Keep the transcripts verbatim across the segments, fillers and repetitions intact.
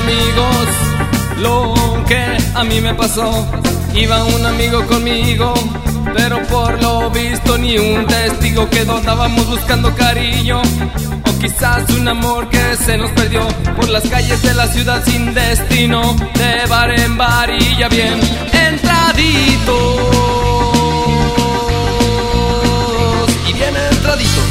amigos lo que a mí me pasó. Iba un amigo conmigo, pero por lo visto ni un testigo quedó. Andábamos buscando cariño, o quizás un amor que se nos perdió por las calles de la ciudad sin destino, de bar en bar y ya bien entraditos, y bien entraditos.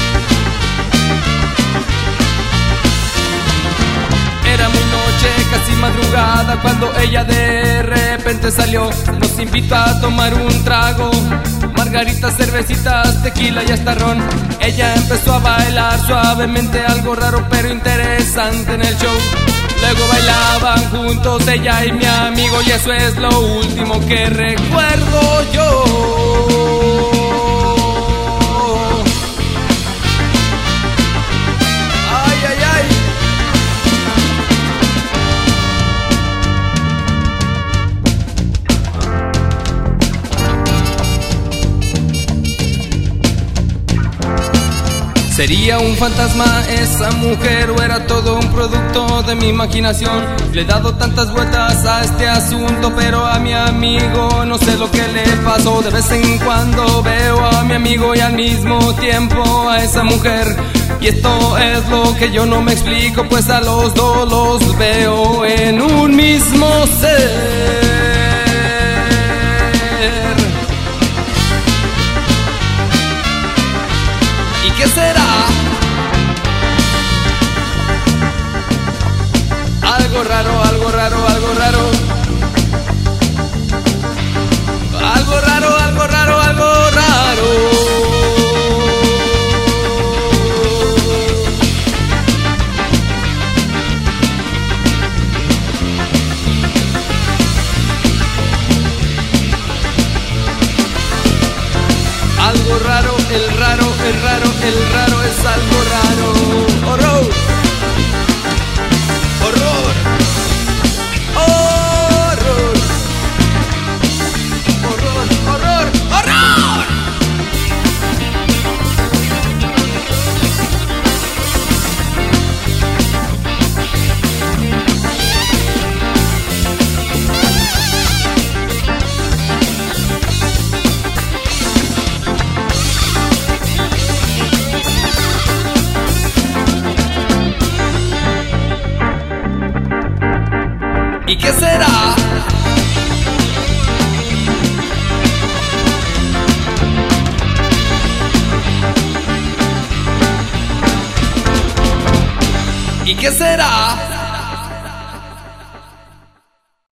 Era muy noche, casi madrugada, cuando ella de repente salió. Nos invitó a tomar un trago, margaritas, cervecitas, tequila y hasta ron. Ella empezó a bailar suavemente, algo raro pero interesante en el show. Luego bailaban juntos ella y mi amigo, y eso es lo último que recuerdo yo. ¿Sería un fantasma esa mujer o era todo un producto de mi imaginación? Le he dado tantas vueltas a este asunto, pero a mi amigo no sé lo que le pasó. De vez en cuando veo a mi amigo y al mismo tiempo a esa mujer, y esto es lo que yo no me explico, pues a los dos los veo en un mismo ser. ¿Y qué será? Algo raro, algo raro, algo raro. Algo raro, algo raro, algo raro. Algo raro, el raro, el raro, el raro es algo raro. Horror. Horror. Horror. Horror, horror, horror. ¿Y qué será? ¿Y qué será?